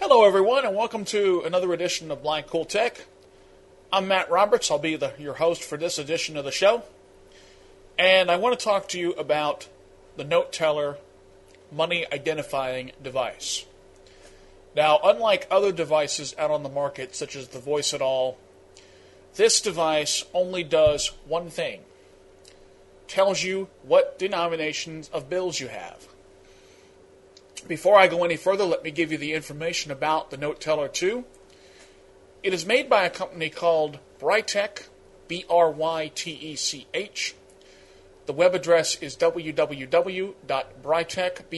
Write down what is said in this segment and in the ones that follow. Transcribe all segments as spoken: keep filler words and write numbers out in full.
Hello, everyone, and welcome to another edition of Blind Cool Tech. I'm Matt Roberts. I'll be the, your host for this edition of the show. And I want to talk to you about the Note Teller money identifying device. Now, unlike other devices out on the market, such as the Voice It All, this device only does one thing. Tells you what denominations of bills you have. Before I go any further, let me give you the information about the Note Teller two. It is made by a company called Brytech, B R Y T E C H. The web address is w w w dot brytech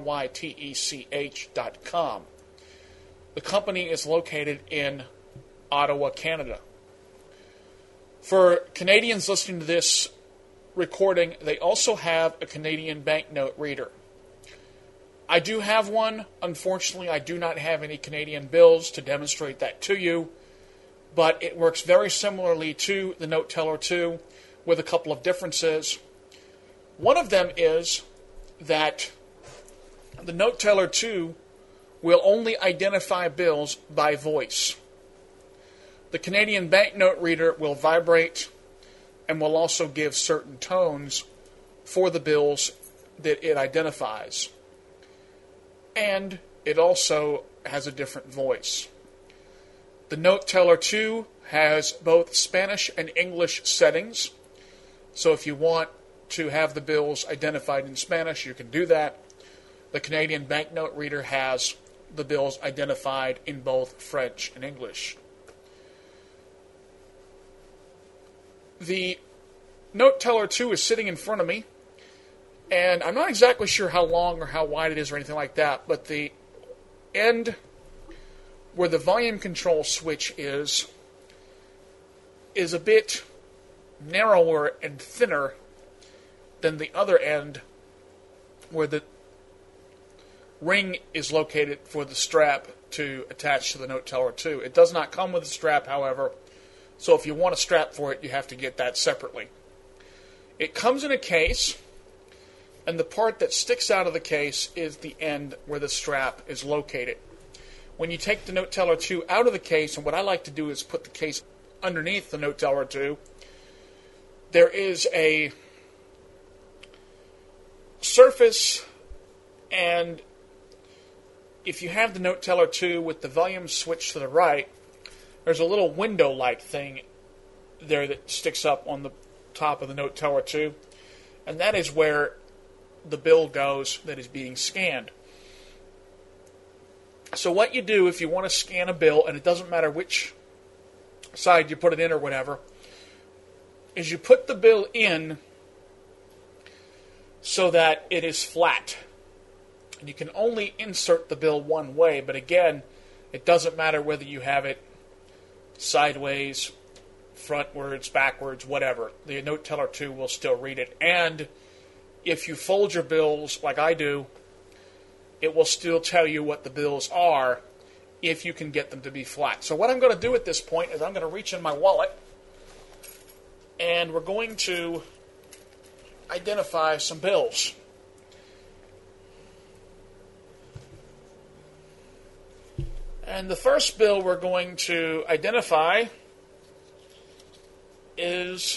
dot com. The company is located in Ottawa, Canada. For Canadians listening to this recording, they also have a Canadian banknote reader. I do have one. Unfortunately, I do not have any Canadian bills to demonstrate that to you, but it works very similarly to the Note Teller two with a couple of differences. One of them is that the Note Teller two will only identify bills by voice. The Canadian banknote reader will vibrate and will also give certain tones for the bills that it identifies. And it also has a different voice. The Note Teller two has both Spanish and English settings. So if you want to have the bills identified in Spanish, you can do that. The Canadian banknote reader has the bills identified in both French and English. The Note Teller two is sitting in front of me. And I'm not exactly sure how long or how wide it is or anything like that, but the end where the volume control switch is, is a bit narrower and thinner than the other end where the ring is located for the strap to attach to the Note Teller two. It does not come with a strap, however, so if you want a strap for it, you have to get that separately. It comes in a case, and the part that sticks out of the case is the end where the strap is located. When you take the Note Teller two out of the case, and what I like to do is put the case underneath the Note Teller two, there is a surface, and if you have the Note Teller two with the volume switch to the right, there's a little window-like thing there that sticks up on the top of the Note Teller two, and that is where the bill goes that is being scanned. So what you do if you want to scan a bill, and it doesn't matter which side you put it in or whatever, is you put the bill in so that it is flat. And you can only insert the bill one way, but again, it doesn't matter whether you have it sideways, frontwards, backwards, whatever. The Note Teller two will still read it. And if you fold your bills like I do, it will still tell you what the bills are if you can get them to be flat. So what I'm going to do at this point is I'm going to reach in my wallet and we're going to identify some bills. And the first bill we're going to identify is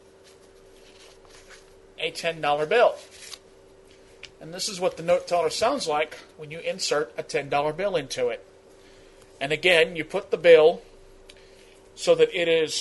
a ten dollar bill. And this is what the Note Teller sounds like when you insert a ten dollar bill into it. And again, you put the bill so that it is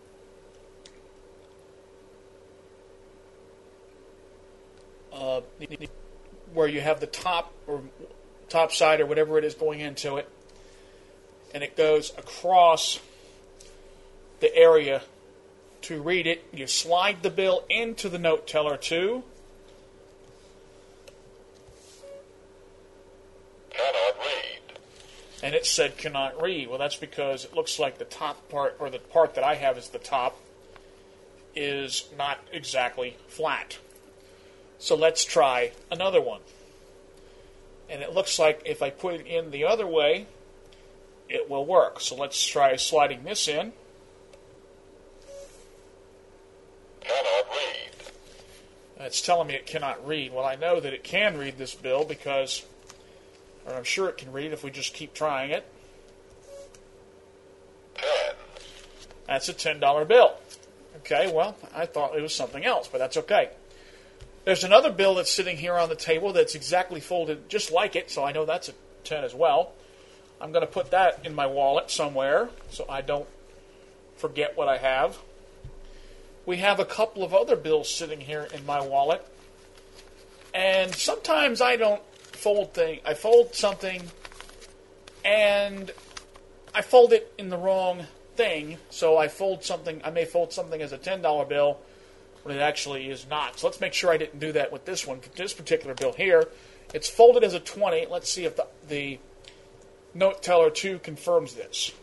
uh, where you have the top or top side or whatever it is going into it, and it goes across the area to read it. You slide the bill into the Note Teller two. Cannot read. And it said cannot read. Well, that's because it looks like the top part, or the part that I have is the top, is not exactly flat. So let's try another one. And it looks like if I put it in the other way, it will work. So let's try sliding this in. Cannot read. It's telling me it cannot read. Well, I know that it can read this bill because Or I'm sure it can read if we just keep trying it. ten, That's a ten dollar bill. Okay, well, I thought it was something else, but that's okay. There's another bill that's sitting here on the table that's exactly folded just like it, so I know that's a ten as well. I'm going to put that in my wallet somewhere so I don't forget what I have. We have a couple of other bills sitting here in my wallet. And sometimes I don't fold things. I fold something and I fold it in the wrong thing. So I fold something, I may fold something as a ten dollar bill when it actually is not. So let's make sure I didn't do that with this one. This particular bill here, it's folded as a twenty. Let's see if the, the Note Teller two confirms this.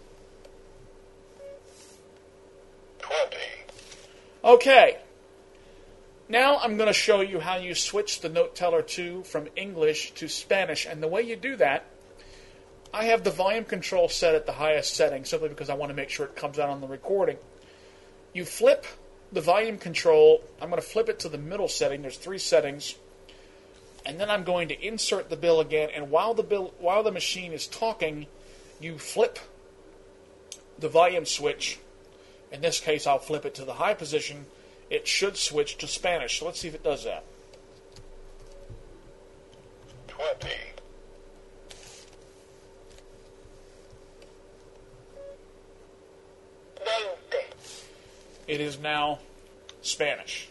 twenty, Okay. Now I'm going to show you how you switch the Note Teller two from English to Spanish. And the way you do that, I have the volume control set at the highest setting simply because I want to make sure it comes out on the recording. You flip the volume control. I'm going to flip it to the middle setting. There's three settings. And then I'm going to insert the bill again. And while the bill, while the machine is talking, you flip the volume switch. In this case, I'll flip it to the high position. It should switch to Spanish. So let's see if it does that. twenty, veinte, It is now Spanish.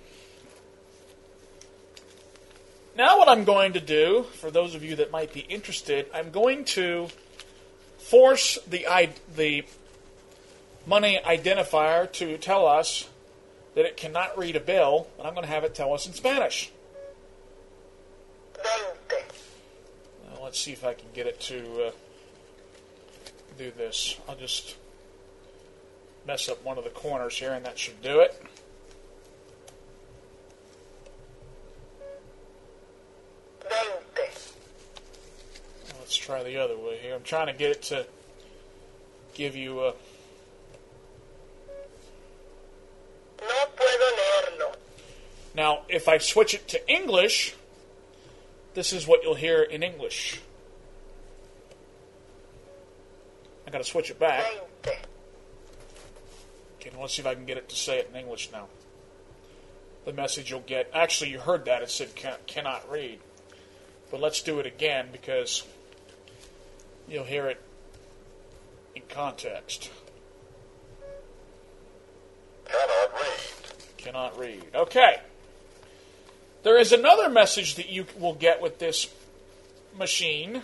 Now what I'm going to do, for those of you that might be interested, I'm going to force the I, the money identifier to tell us that it cannot read a bill, and I'm going to have it tell us in Spanish. veinte, Now, let's see if I can get it to uh, do this. I'll just mess up one of the corners here, and that should do it. veinte, Let's try the other way here. I'm trying to get it to give you a... no puedo leerlo. Now, if I switch it to English, this is what you'll hear in English. I got to switch it back. veinte, Okay, let's see if I can get it to say it in English now. The message you'll get... Actually, you heard that. It said can, cannot read. But let's do it again because you'll hear it in context. cannot read, Cannot read. Okay. There is another message that you will get with this machine.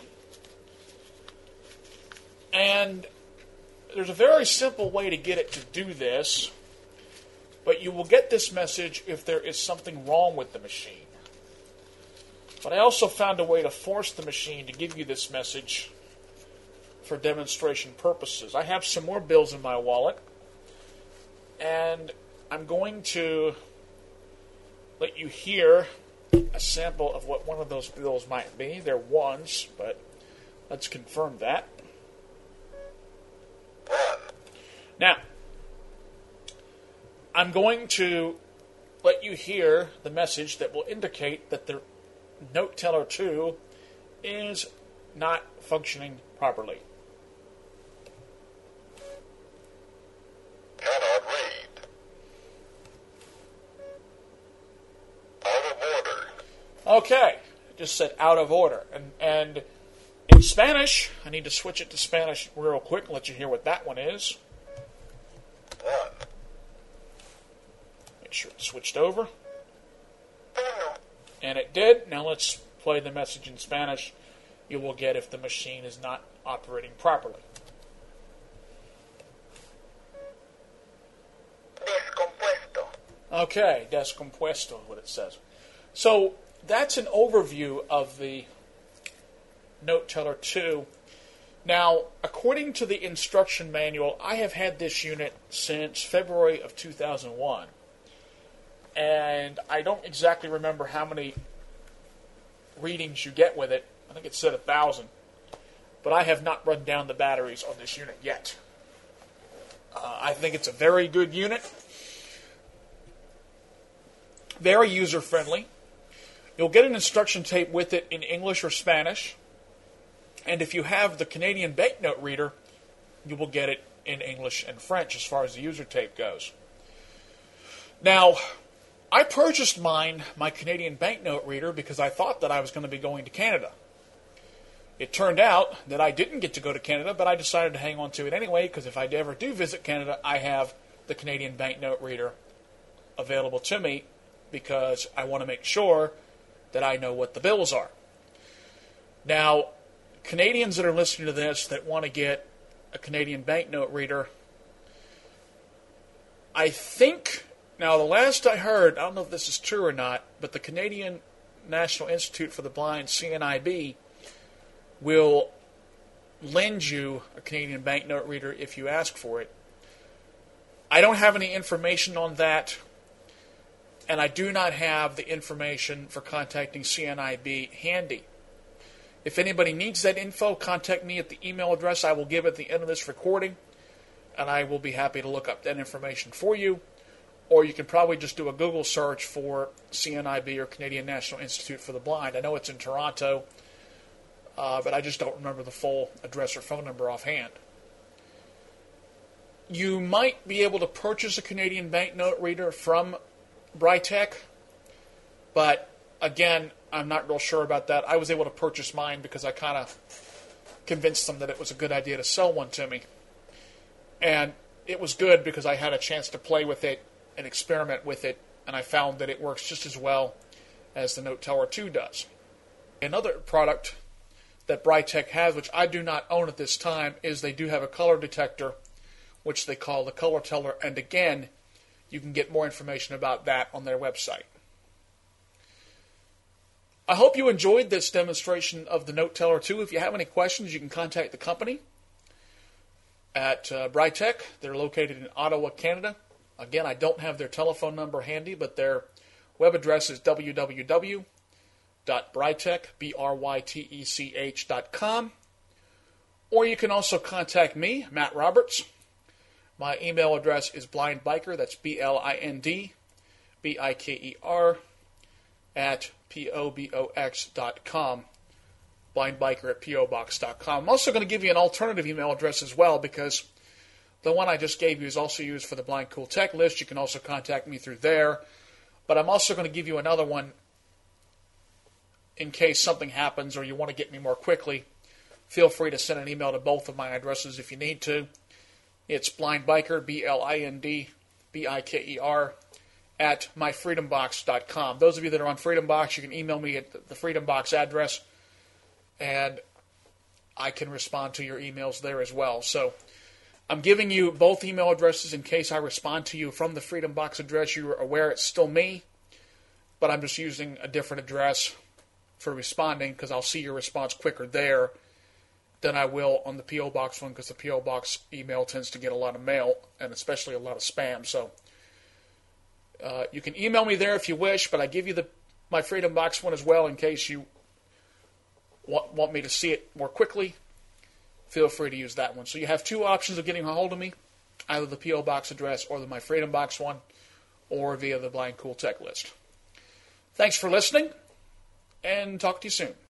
And there's a very simple way to get it to do this. But you will get this message if there is something wrong with the machine. But I also found a way to force the machine to give you this message for demonstration purposes. I have some more bills in my wallet. And I'm going to let you hear a sample of what one of those bills might be. They're ones, but let's confirm that. one, Now, I'm going to let you hear the message that will indicate that the Note Teller two is not functioning properly. cannot read, out of order, Okay, it just said out of order. And, and in Spanish, I need to switch it to Spanish real quick and let you hear what that one is. one, Make sure it switched over. uno, And it did. Now let's play the message in Spanish. You will get if the machine is not operating properly. descompuesto, Okay, descompuesto is what it says. So that's an overview of the Note Teller two. Now, according to the instruction manual, I have had this unit since February of two thousand one. And I don't exactly remember how many readings you get with it. I think it said a thousand. But I have not run down the batteries on this unit yet. Uh, I think it's a very good unit. Very user-friendly. You'll get an instruction tape with it in English or Spanish. And if you have the Canadian banknote reader, you will get it in English and French as far as the user tape goes. Now, I purchased mine, my Canadian banknote reader, because I thought that I was going to be going to Canada. It turned out that I didn't get to go to Canada, but I decided to hang on to it anyway, because if I ever do visit Canada, I have the Canadian banknote reader available to me, because I want to make sure that I know what the bills are. Now, Canadians that are listening to this that want to get a Canadian banknote reader, I think, now the last I heard, I don't know if this is true or not, but the Canadian National Institute for the Blind, C N I B, will lend you a Canadian banknote reader if you ask for it. I don't have any information on that, and I do not have the information for contacting C N I B handy. If anybody needs that info, contact me at the email address I will give at the end of this recording, and I will be happy to look up that information for you. Or you can probably just do a Google search for C N I B or Canadian National Institute for the Blind. I know it's in Toronto, uh, but I just don't remember the full address or phone number offhand. You might be able to purchase a Canadian banknote reader from Britec, but again, I'm not real sure about that. I was able to purchase mine because I kind of convinced them that it was a good idea to sell one to me. And it was good because I had a chance to play with it and experiment with it, and I found that it works just as well as the Note Teller two does. Another product that Britec has, which I do not own at this time, is they do have a color detector, which they call the Color Teller, and again, you can get more information about that on their website. I hope you enjoyed this demonstration of the Note Teller two. If you have any questions, you can contact the company at uh, Britec. They're located in Ottawa, Canada. Again, I don't have their telephone number handy, but their web address is w w w dot britec, B R Y T E C H dot com. Or you can also contact me, Matt Roberts. My email address is blindbiker, that's B L I N D B I K E R, at P O B O X dot com. Blindbiker at P O box dot com. I'm also going to give you an alternative email address as well, because the one I just gave you is also used for the Blind Cool Tech list. You can also contact me through there. But I'm also going to give you another one in case something happens or you want to get me more quickly. Feel free to send an email to both of my addresses if you need to. It's blindbiker, B L I N D B I K E R, at my freedom box dot com. Those of you that are on FreedomBox, you can email me at the FreedomBox address, and I can respond to your emails there as well. So I'm giving you both email addresses in case I respond to you from the FreedomBox address. You're aware it's still me, but I'm just using a different address for responding because I'll see your response quicker there than I will on the P O Box one, because the P O Box email tends to get a lot of mail and especially a lot of spam. So uh, you can email me there if you wish, but I give you the my FreedomBox one as well in case you want, want me to see it more quickly. Feel free to use that one. So you have two options of getting a hold of me, either the P O Box address or the My FreedomBox one, or via the Blind Cool Tech list. Thanks for listening, and talk to you soon.